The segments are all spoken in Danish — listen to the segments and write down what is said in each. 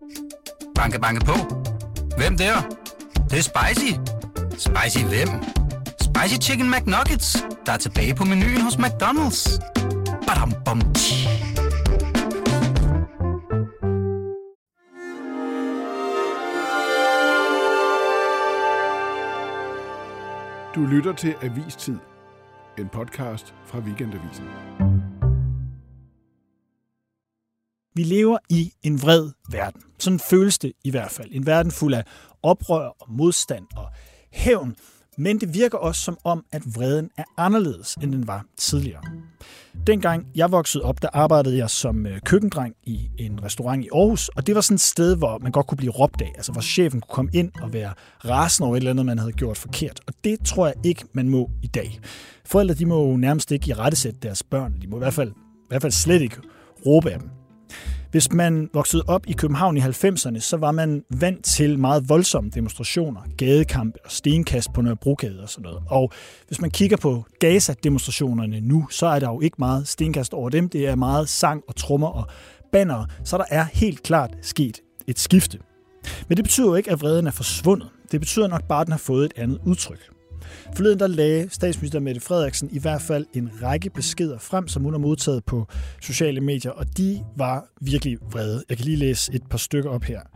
Banke, banke på. Hvem der? Det er spicy. Spicy hvem? Spicy Chicken McNuggets, der er tilbage på menuen hos McDonald's. Badum, bom, tji. Du lytter til Avistid, en podcast fra Weekendavisen. Vi lever i en vred verden. Sådan føles det i hvert fald. En verden fuld af oprør og modstand og hævn. Men det virker også som om, at vreden er anderledes, end den var tidligere. Dengang jeg voksede op, der arbejdede jeg som køkkendreng i en restaurant i Aarhus, og det var sådan et sted, hvor man godt kunne blive råbt af, altså hvor chefen kunne komme ind og være rasende over et eller andet, man havde gjort forkert. Og det tror jeg ikke, man må i dag. Forældre, de må jo nærmest ikke irettesætte deres børn. De må i hvert fald slet ikke råbe af dem. Hvis man voksede op i København i 90'erne, så var man vant til meget voldsomme demonstrationer, gadekampe og stenkast på Nørrebrogade og sådan noget. Og hvis man kigger på Gaza-demonstrationerne nu, så er der jo ikke meget stenkast over dem. Det er meget sang og trommer og bannere, så der er helt klart sket et skifte. Men det betyder jo ikke, at vreden er forsvundet. Det betyder nok bare, at den har fået et andet udtryk. Forleden der lagde statsminister Mette Frederiksen i hvert fald en række beskeder frem, som hun har modtaget på sociale medier, og de var virkelig vrede. Jeg kan lige læse et par stykker op her.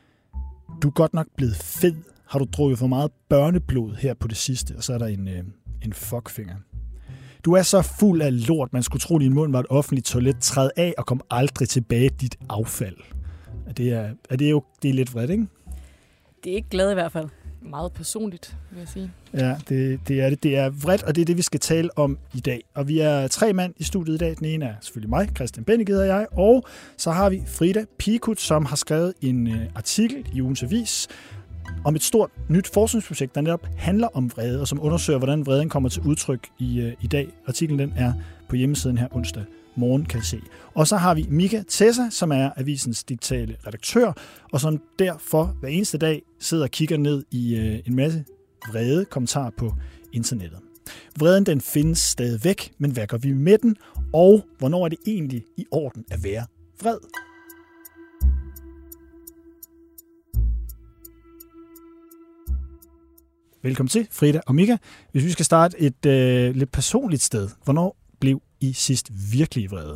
Du er godt nok blevet fed. Har du drukket for meget børneblod her på det sidste? Og så er der en fuckfinger. Du er så fuld af lort, man skulle tro, din mund var et offentligt toilet. Træd af og kom aldrig tilbage dit affald. Det er lidt vredt, ikke? Det er ikke glad i hvert fald. Meget personligt, vil jeg sige. Ja, det er det. Det er vredt, og det er det, vi skal tale om i dag. Og vi er 3 mand i studiet i dag. Den ene er selvfølgelig mig, Christian Bennike hedder jeg, og så har vi Frida Picut, som har skrevet en artikel i Ugens Avis om et stort nyt forskningsprojekt, der netop handler om vrede, og som undersøger, hvordan vreden kommer til udtryk i dag. Artiklen den er på hjemmesiden her onsdag morgen, kan I se. Og så har vi Mika Tessa, som er avisens digitale redaktør, og som derfor hver eneste dag sidder og kigger ned i en masse vrede kommentarer på internettet. Vreden den findes stadigvæk, men hvad gør vi med den? Og hvornår er det egentlig i orden at være vred? Velkommen til, Frida og Mika. Hvis vi skal starte et lidt personligt sted, hvornår blev I sidst virkelig vrede?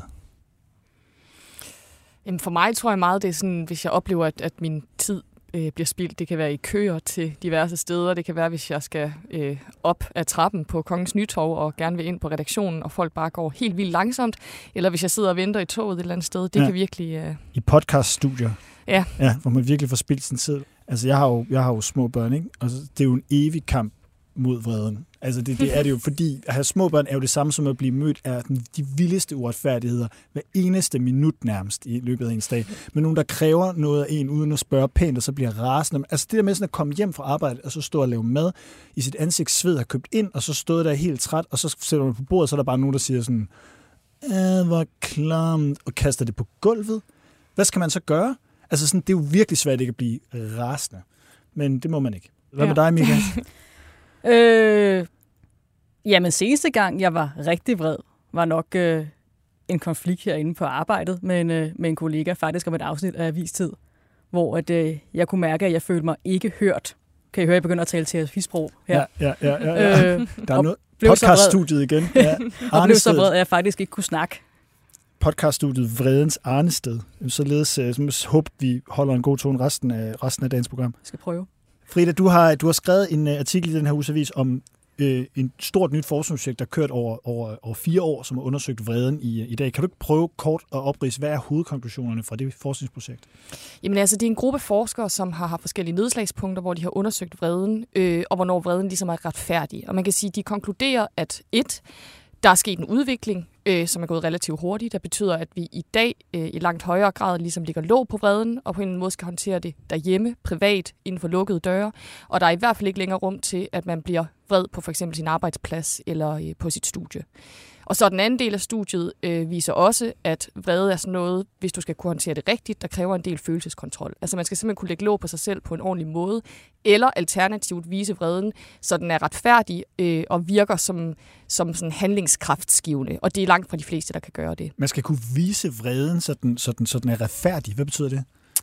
Jamen for mig tror jeg meget, det er sådan, hvis jeg oplever, at min tid bliver spildt. Det kan være i køer til diverse steder. Det kan være, hvis jeg skal op ad trappen på Kongens Nytorv og gerne vil ind på redaktionen, og folk bare går helt vildt langsomt. Eller hvis jeg sidder og venter i toget et eller andet sted. Det kan virkelig... I podcaststudier. Ja, hvor man virkelig får spildt sin tid. Altså, jeg har jo små børn, ikke? Og det er jo en evig kamp mod vreden. Altså, det er det jo, fordi at have små børn er jo det samme som at blive mødt af de vildeste uretfærdigheder hver eneste minut nærmest i løbet af ens dag. Men nogen, der kræver noget af en uden at spørge pænt, og så bliver rasende. Altså, det der med sådan at komme hjem fra arbejde, og så stå og lave mad i sit ansigt sved, har købt ind, og så stod der helt træt, og så sætter man på bordet, så er der bare nogen, der siger sådan, hvor klamt, og kaster det på gulvet. Hvad skal man så gøre? Altså, sådan, det er jo virkelig svært ikke at blive rasende. Men det må man ikke. Hvad med dig, Mika? Jamen, seneste gang, jeg var rigtig vred, var nok en konflikt herinde på arbejdet med en kollega, faktisk om et afsnit af Avistid, hvor jeg kunne mærke, at jeg følte mig ikke hørt. Kan I høre, jeg begynder at tale til fisprog her? Ja. Der er noget podcaststudiet igen. Ja. Og blev så vred, at jeg faktisk ikke kunne snakke. Podcaststudiet Vredens Arnested. Således håber vi holder en god tone resten af dagens program. Jeg skal prøve. Frida, du har skrevet en artikel i den her Ugens Avis om en stort nyt forskningsprojekt, der har kørt over 4 år, som har undersøgt vreden i dag. Kan du ikke prøve kort at opridse, hvad er hovedkonklusionerne fra det forskningsprojekt? Jamen altså, det er en gruppe forskere, som har haft forskellige nedslagspunkter, hvor de har undersøgt vreden, og hvornår vreden ligesom er retfærdig. Og man kan sige, at de konkluderer, at der er sket en udvikling, som er gået relativt hurtigt, der betyder, at vi i dag i langt højere grad ligesom ligger låg på vreden, og på en eller anden måde skal håndtere det derhjemme, privat, inden for lukkede døre. Og der er i hvert fald ikke længere rum til, at man bliver vred på for eksempel sin arbejdsplads eller på sit studie. Og så den anden del af studiet viser også, at vrede er sådan noget, hvis du skal kunne håndtere det rigtigt, der kræver en del følelseskontrol. Altså man skal simpelthen kunne lægge låg på sig selv på en ordentlig måde, eller alternativt vise vreden, så den er retfærdig og virker som sådan handlingskraftgivende. Og det er langt fra de fleste, der kan gøre det. Man skal kunne vise vreden, så den er retfærdig. Hvad betyder det?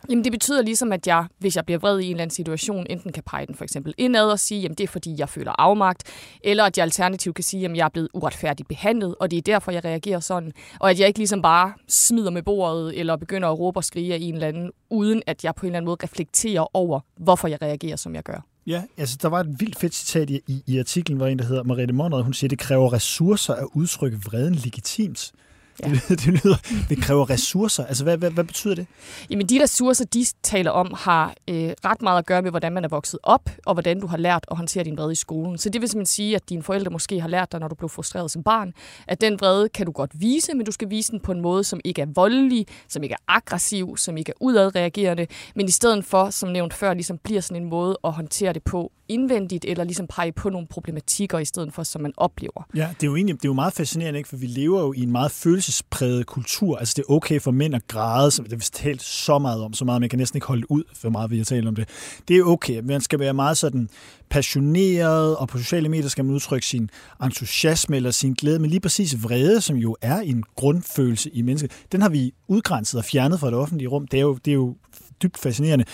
Jamen det betyder ligesom, at jeg, hvis jeg bliver vred i en eller anden situation, enten kan pege den for eksempel indad og sige, jamen det er fordi, jeg føler afmagt, eller at jeg alternativt kan sige, at jeg er blevet uretfærdigt behandlet, og det er derfor, jeg reagerer sådan. Og at jeg ikke ligesom bare smider med bordet, eller begynder at råbe og skrige af en eller anden, uden at jeg på en eller anden måde reflekterer over, hvorfor jeg reagerer, som jeg gør. Ja, altså der var et vildt fedt citat i artiklen, hvor en, der hedder Mariette Monrad, hun siger, det kræver ressourcer at udtrykke vreden legitimt. Ja. Det kræver ressourcer. Altså, hvad betyder det? Jamen, de ressourcer, de taler om, har ret meget at gøre med, hvordan man er vokset op, og hvordan du har lært at håndtere din vrede i skolen. Så det vil simpelthen sige, at dine forældre måske har lært dig, når du blev frustreret som barn, at den vrede kan du godt vise, men du skal vise den på en måde, som ikke er voldelig, som ikke er aggressiv, som ikke er udadreagerende, men i stedet for, som nævnt før, ligesom bliver sådan en måde at håndtere det på indvendigt, eller ligesom pege på nogle problematikker, i stedet for, som man oplever. Ja, det er jo meget fascinerende, ikke? For vi lever jo i en meget følelsespræget kultur. Altså, det er okay for mænd at græde, som det er talt så meget om, så meget, man kan næsten ikke holde ud, for meget vi har talt om det. Det er okay. Man skal være meget sådan passioneret, og på sociale medier skal man udtrykke sin entusiasme eller sin glæde, men lige præcis vrede, som jo er en grundfølelse i mennesket, den har vi udgrænset og fjernet fra det offentlige rum. Det er jo dybt fascinerende.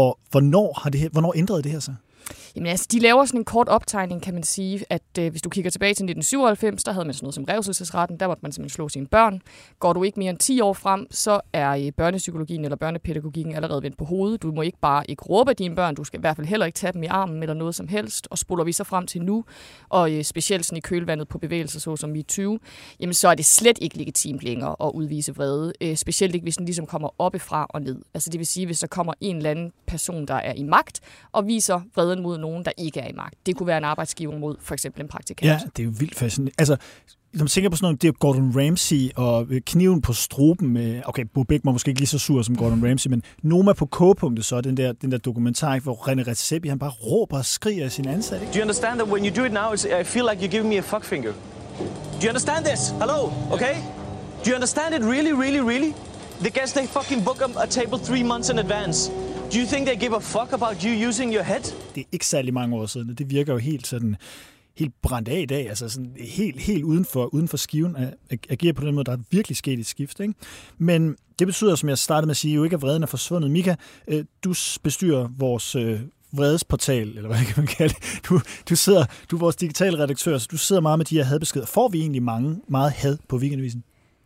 Hvornår ændrede det her sig? Jamen altså, de laver sådan en kort optegning, kan man sige, at hvis du kigger tilbage til 1997, der havde man sådan noget som revselsesretten, der måtte man simpelthen slå sine børn. Går du ikke mere end 10 år frem, så er børnepsykologien eller børnepædagogikken allerede vendt på hovedet. Du må ikke råbe af dine børn, du skal i hvert fald heller ikke tage dem i armen eller noget som helst. Og spoler vi så frem til nu, og specielt sådan i kølvandet på bevægelser, såsom MeToo, jamen så er det slet ikke legitimt længere at udvise vrede. Specielt ikke, hvis den ligesom kommer oppefra og ned. Altså det vil sige, hvis der kommer en eller anden person, der er i magt, og viser vreden mod nogen, der ikke er i magt. Det kunne være en arbejdsgiver mod for eksempel en praktikant. Ja, det er jo vildt fascinerende. Altså, når man tænker på sådan noget, det er Gordon Ramsay og kniven på struben med, okay, Bo Bæk var måske ikke lige så sur som Gordon Ramsay, men Noma på K-punktet så, den der dokumentar, hvor René Redzepi, han bare råber og skriger af sin ansatte. Do you understand that when you do it now, I feel like you're giving me a fuck finger? Do you understand this? Hello? Okay? Do you understand it really, really, really? The guests, they fucking book a table 3 months in advance. Do you think they give a fuck about you using your head? Det er ikke særlig mange år siden, det virker jo helt brændt af i dag, altså sådan helt uden for skiven at agere på den måde, der er virkelig sket et skift, ikke? Men det betyder, som jeg startede med at sige, jo ikke, at vreden er forsvundet. Mika, du bestyrer vores vredesportal, eller hvad kan man kalde det. Du er vores digitale redaktør, så du sidder meget med de her hadbeskeder. Får vi egentlig meget had på Weekendavisen?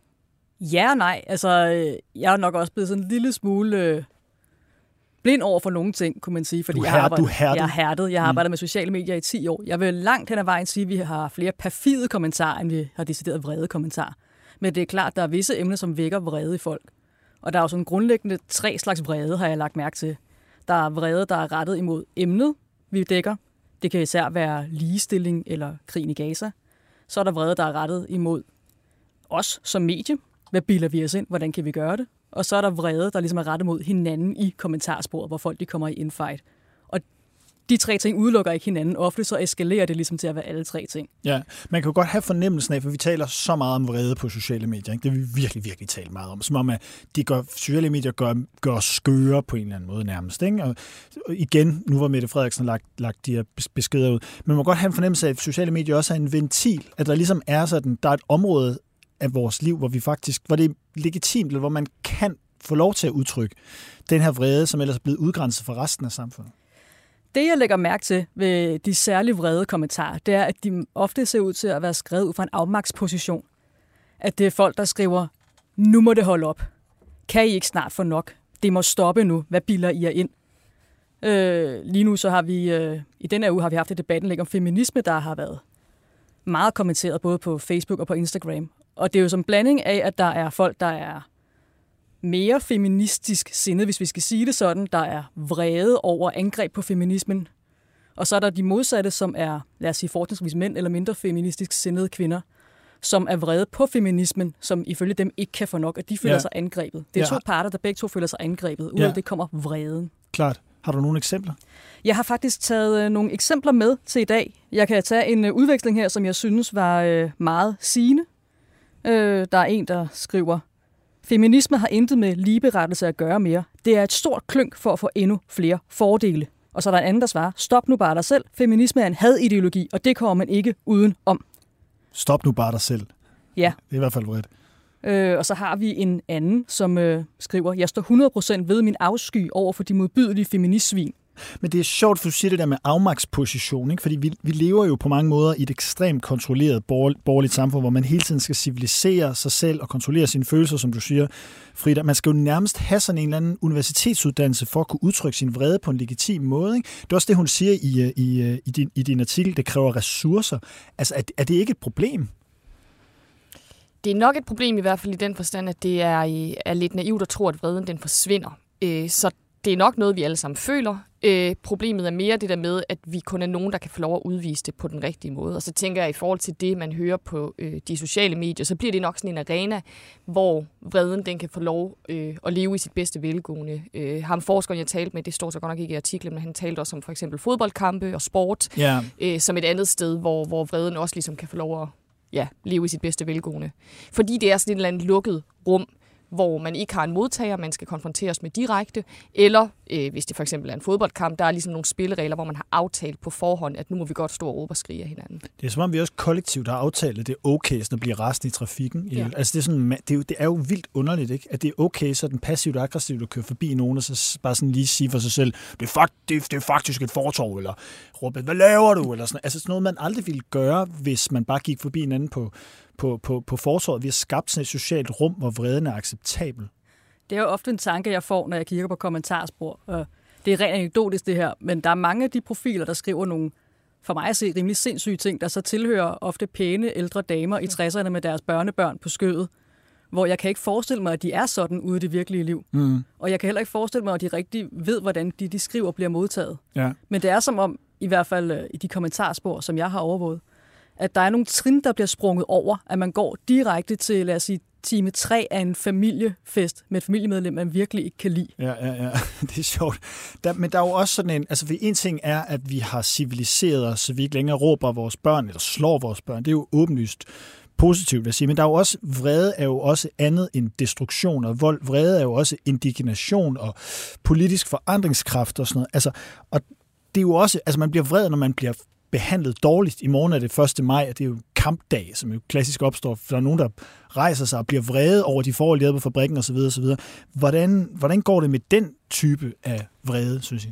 Ja og nej. Altså, jeg er nok også blevet sådan en lille smule blind over for nogle ting, kunne man sige, fordi jeg er hærdet. Jeg har arbejdet med sociale medier i 10 år. Jeg vil langt hen ad vejen sige, at vi har flere perfide kommentarer, end vi har decideret vrede kommentarer. Men det er klart, at der er visse emner, som vækker vrede i folk. Og der er jo sådan grundlæggende 3 slags vrede, har jeg lagt mærke til. Der er vrede, der er rettet imod emnet, vi dækker. Det kan især være ligestilling eller krigen i Gaza. Så er der vrede, der er rettet imod os som medie. Hvad bilder vi os ind? Hvordan kan vi gøre det? Og så er der vrede, der ligesom er rettet mod hinanden i kommentarsporet, hvor folk de kommer i infight. Og de 3 ting udelukker ikke hinanden. Ofte så eskalerer det ligesom til at være alle 3 ting. Ja, man kan jo godt have fornemmelsen af, for vi taler så meget om vrede på sociale medier. Ikke? Det har vi virkelig, virkelig talt meget om. Som om, at sociale medier gør skøre på en eller anden måde nærmest. Ikke? Og igen, nu var Mette Frederiksen lagt de her beskeder ud. Men man må godt have en fornemmelse af, at sociale medier også er en ventil. At der ligesom er sådan, der er et område af vores liv, hvor det er legitimt, eller hvor man kan få lov til at udtrykke den her vrede, som ellers er blevet udgrænset fra resten af samfundet. Det, jeg lægger mærke til ved de særligt vrede kommentarer, det er, at de ofte ser ud til at være skrevet ud fra en afmagtsposition. At det er folk, der skriver, nu må det holde op. Kan I ikke snart få nok? Det må stoppe nu. Hvad bilder I jer ind? Lige nu så har vi, i denne uge har vi haft et debatindlæg om feminisme, der har været meget kommenteret både på Facebook og på Instagram. Og det er jo som en blanding af, at der er folk, der er mere feministisk sindet, hvis vi skal sige det sådan, der er vrede over angreb på feminismen. Og så er der de modsatte, som er, lad os sige, fortrinsvis mænd eller mindre feministisk sindede kvinder, som er vrede på feminismen, som ifølge dem ikke kan få nok, og de føler sig angrebet. Det er 2 parter, der begge 2 føler sig angrebet. Ud af det kommer vreden. Klart. Har du nogle eksempler? Jeg har faktisk taget nogle eksempler med til i dag. Jeg kan tage en udveksling her, som jeg synes var meget sigende. Der er en, der skriver, feminisme har intet med ligeberettelse at gøre mere. Det er et stort klynk for at få endnu flere fordele. Og så er der en anden, der svarer, stop nu bare dig selv. Feminisme er en hadideologi, og det kommer man ikke uden om. Stop nu bare dig selv. Ja. Det er i hvert fald vredt. Og så har vi en anden, som skriver, jeg står 100% ved min afsky over for de modbydelige feministsvin. Men det er sjovt, for du siger det der med afmagtsposition, ikke? Fordi vi lever jo på mange måder i et ekstremt kontrolleret borgerligt samfund, hvor man hele tiden skal civilisere sig selv og kontrollere sine følelser, som du siger, Frida. Man skal jo nærmest have sådan en eller anden universitetsuddannelse for at kunne udtrykke sin vrede på en legitim måde, ikke? Det er også det, hun siger i din artikel, det kræver ressourcer. Altså, er det ikke et problem? Det er nok et problem i hvert fald i den forstand, at det er lidt naivt at tro, at vreden den forsvinder. Så det er nok noget, vi alle sammen føler. Problemet er mere det der med, at vi kun er nogen, der kan få lov at udvise det på den rigtige måde. Og så tænker jeg, i forhold til det, man hører på de sociale medier, så bliver det nok sådan en arena, hvor vreden den kan få lov at leve i sit bedste velgående. Ham forskeren, jeg talte med, det står så godt nok ikke i artiklen, men han talte også om for eksempel fodboldkampe og sport, som et andet sted, hvor vreden også ligesom kan få lov at leve i sit bedste velgående. Fordi det er sådan et eller andet lukket rum, hvor man ikke har en modtager, man skal konfronteres med direkte, eller hvis det for eksempel er en fodboldkamp, der er ligesom nogle spilleregler, hvor man har aftalt på forhånd, at nu må vi godt stå og råbe og skrige af hinanden. Det er som om vi også kollektivt har aftalt, at det er okay, at blive resten i trafikken. Ja. Altså det er, sådan, det er jo vildt underligt, ikke? At det er okay, så den passivt og aggressivt at køre forbi nogen, og så bare sådan lige sige for sig selv, det er faktisk et fortov, eller råbe, hvad laver du? Eller sådan. Altså sådan noget, man aldrig ville gøre, hvis man bare gik forbi en anden på fortorvet. Vi har skabt sådan et socialt rum, hvor vreden er acceptabel. Det er jo ofte en tanke, jeg får, når jeg kigger på kommentarspor. Det er rent anekdotisk det her, men der er mange af de profiler, der skriver nogle, for mig at se, rimelig sindssyge ting, der så tilhører ofte pæne ældre damer i 60'erne med deres børnebørn på skødet, hvor jeg kan ikke forestille mig, at de er sådan ude i det virkelige liv. Og jeg kan heller ikke forestille mig, at de rigtig ved, hvordan de skriver bliver modtaget. Ja. Men det er som om, i hvert fald i de kommentarspor, som jeg har overvåget, at der er nogle trin, der bliver sprunget over, at man går direkte til, lad os sige, time 3 af en familiefest med et familiemedlem, man virkelig ikke kan lide. Ja, det er sjovt. Men der er jo også sådan en, altså en ting er, at vi har civiliseret os, så vi ikke længere råber vores børn, eller slår vores børn. Det er jo åbenlyst positivt, vil jeg sige. Men der er jo også, vrede er jo også andet end destruktion og vold. Vrede er jo også indignation og politisk forandringskraft og sådan noget. Altså, og det er jo også, altså man bliver vred, når man bliver behandlet dårligt. I morgen er det 1. maj, og det er jo kampdag, som jo klassisk opstår. Der er nogen, der rejser sig og bliver vrede over de forhold, de havde på fabrikken osv. osv. Hvordan går det med den type af vrede, synes I?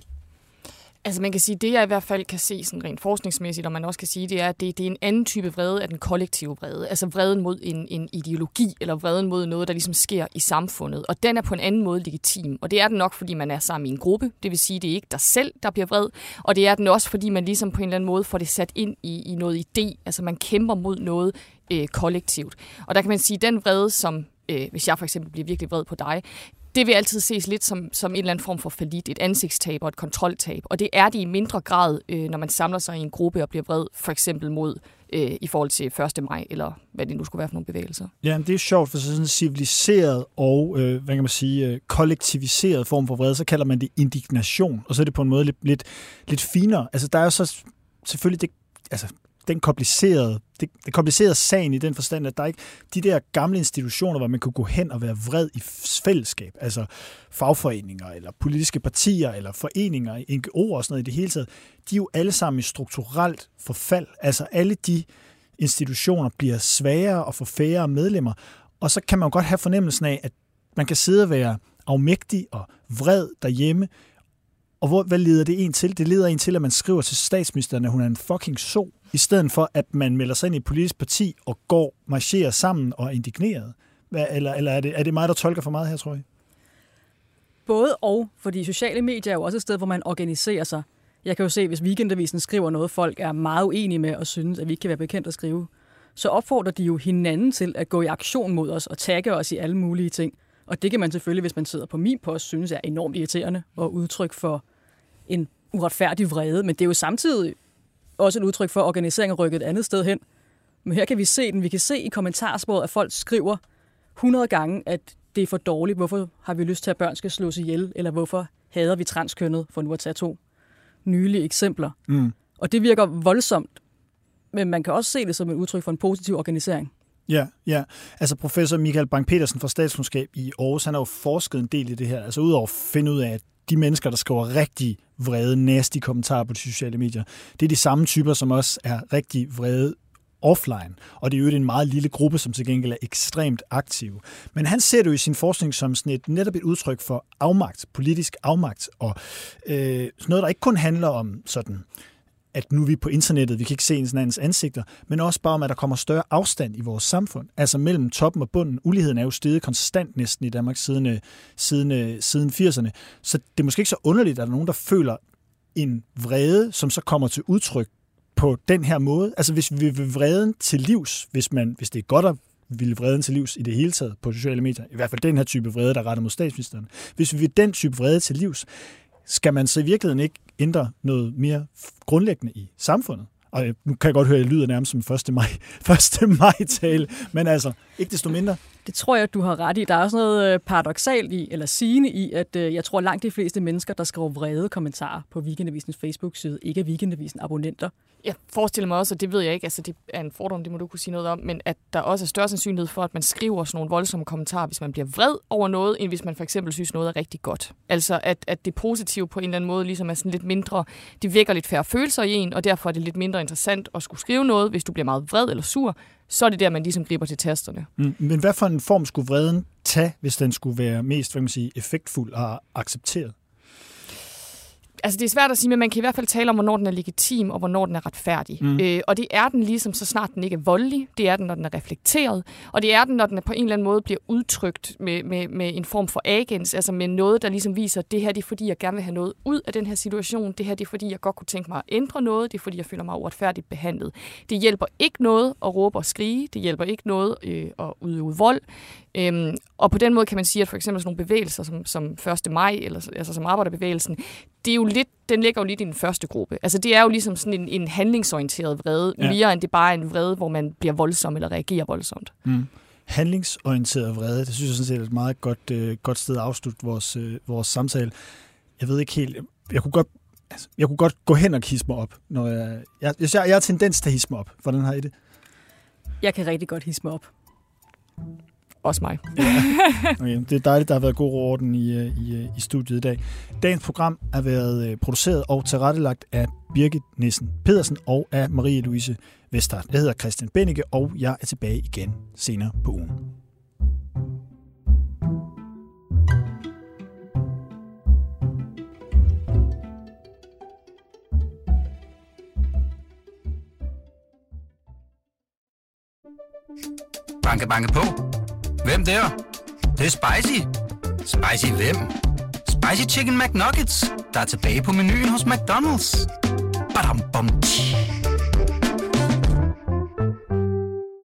Altså man kan sige, det jeg i hvert fald kan se sådan rent forskningsmæssigt, og man også kan sige, det er, at det er en anden type vrede af den kollektive vrede. Altså vreden mod en ideologi, eller vreden mod noget, der ligesom sker i samfundet. Og den er på en anden måde legitim. Og det er den nok, fordi man er sammen i en gruppe. Det vil sige, det er ikke dig selv, der bliver vred. Og det er den også, fordi man ligesom på en eller anden måde får det sat ind i noget idé. Altså man kæmper mod noget kollektivt. Og der kan man sige, den vrede, som hvis jeg for eksempel bliver virkelig vred på dig, det vil altid ses lidt som en eller anden form for fallit, et ansigtstab og et kontroltab. Og det er det i mindre grad, når man samler sig i en gruppe og bliver vred, for eksempel mod i forhold til 1. maj, eller hvad det nu skulle være for nogle bevægelser. Ja, det er sjovt, for sådan en civiliseret og, hvad kan man sige, kollektiviseret form for vrede, så kalder man det indignation, og så er det på en måde lidt finere. Altså, der er jo så selvfølgelig det, altså, den komplicerede sagen i den forstand, at der ikke de der gamle institutioner, hvor man kunne gå hen og være vred i fællesskab, altså fagforeninger, eller politiske partier, eller foreninger, NGO'er og sådan noget i det hele taget, de er jo alle sammen i strukturelt forfald. Altså alle de institutioner bliver svagere og får færre medlemmer, og så kan man jo godt have fornemmelsen af, at man kan sidde og være afmægtig og vred derhjemme. Og hvad leder det en til? Det leder en til, at man skriver til statsministeren, at hun er en fucking so, i stedet for, at man melder sig ind i et politisk parti og marcherer sammen og er indigneret. Eller er det mig, der tolker for meget her, tror jeg? Både og, fordi sociale medier er jo også et sted, hvor man organiserer sig. Jeg kan jo se, hvis Weekendavisen skriver noget, folk er meget uenige med og synes, at vi ikke kan være bekendt at skrive, så opfordrer de jo hinanden til at gå i aktion mod os og tagge os i alle mulige ting. Og det kan man selvfølgelig, hvis man sidder på min post, synes er enormt irriterende og udtryk for en uretfærdig vrede. Men det er jo samtidig også et udtryk for, at organiseringen er rykket et andet sted hen. Men her kan vi se den. Vi kan se i kommentarsporet, at folk skriver 100 gange, at det er for dårligt. Hvorfor har vi lyst til, at børn skal slås ihjel? Eller hvorfor hader vi transkønnet? For nu at tage 2 nylige eksempler. Og det virker voldsomt. Men man kan også se det som et udtryk for en positiv organisering. Ja. Altså professor Michael Bang-Petersen fra statskundskab i Aarhus, han har jo forsket en del i det her. Altså udover at finde ud af, at de mennesker, der skriver rigtig vrede, nasty kommentarer på de sociale medier, det er de samme typer, som også er rigtig vrede offline. Og det er jo en meget lille gruppe, som til gengæld er ekstremt aktive. Men han ser det jo i sin forskning som sådan netop et udtryk for afmagt, politisk afmagt, og sådan noget, der ikke kun handler om sådan, at nu er vi på internettet, vi kan ikke se hinandens ansigter, men også bare om, at der kommer større afstand i vores samfund. Altså mellem toppen og bunden. Uligheden er jo steget konstant næsten i Danmark siden 80'erne. Så det er måske ikke så underligt, at der er nogen, der føler en vrede, som så kommer til udtryk på den her måde. Altså hvis vi vil vreden til livs, hvis det er godt at ville vreden til livs i det hele taget på sociale medier, i hvert fald den her type vrede, der er rettet mod statsministeren. Hvis vi vil den type vrede til livs, skal man så i virkeligheden ikke ændre noget mere grundlæggende i samfundet? Og nu kan jeg godt høre, at jeg lyder nærmest som 1. maj-tale, men altså, ikke desto mindre. Det tror jeg, du har ret i. Der er også noget paradoksalt i, eller sigende i, at jeg tror, langt de fleste mennesker, der skriver vrede kommentarer på Weekendavisens Facebook-side, ikke er Weekendavisen abonnenter. Jeg forestiller mig også, og det ved jeg ikke, altså det er en fordom, det må du kunne sige noget om, men at der også er større sandsynlighed for, at man skriver sådan nogle voldsomme kommentarer, hvis man bliver vred over noget, end hvis man for eksempel synes noget er rigtig godt. Altså at det positive på en eller anden måde ligesom er sådan lidt mindre, det vækker lidt færre følelser i en, og derfor er det lidt mindre interessant at skulle skrive noget, hvis du bliver meget vred eller sur, så er det der, man ligesom griber til tasterne. Men hvad for en form skulle vreden tage, hvis den skulle være mest, effektfuld og accepteret? Altså det er svært at sige, men man kan i hvert fald tale om, hvornår den er legitim, og hvornår den er retfærdig. Og det er den ligesom, så snart den ikke er voldelig. Det er den, når den er reflekteret. Og det er den, når den på en eller anden måde bliver udtrykt med en form for agens, altså med noget, der ligesom viser, det her det er fordi, jeg gerne vil have noget ud af den her situation. Det her det er fordi, jeg godt kunne tænke mig at ændre noget. Det er fordi, jeg føler mig uretfærdigt behandlet. Det hjælper ikke noget at råbe og skrige. Det hjælper ikke noget at udøve vold. Og på den måde kan man sige, at for eksempel sådan nogle bevægelser som 1. maj, eller altså som arbejderbevægelsen, det er jo lidt, den ligger jo lidt i den første gruppe. Altså det er jo ligesom sådan en handlingsorienteret vrede, mere end det bare er en vrede, hvor man bliver voldsom eller reagerer voldsomt. Handlingsorienteret vrede, det synes jeg sådan set er et meget godt sted at afslutte vores samtale. Jeg ved ikke helt, jeg kunne godt gå hen og hisse mig op, når jeg har tendens til at hisse mig op. Hvordan har I det? Jeg kan rigtig godt hisse mig op. Også mig. Okay. Det er dejligt, der har været god orden i studiet i dag. Dagens program er været produceret og tilrettelagt af Birgit Nissen Pedersen og af Marie-Louise Vestart. Jeg hedder Christian Bennike, og jeg er tilbage igen senere på ugen. Banke, banke på. Hvem der? Det er spicy. Spicy hvem? Spicy Chicken McNuggets, der er tilbage på menuen hos McDonald's. Badum, bom,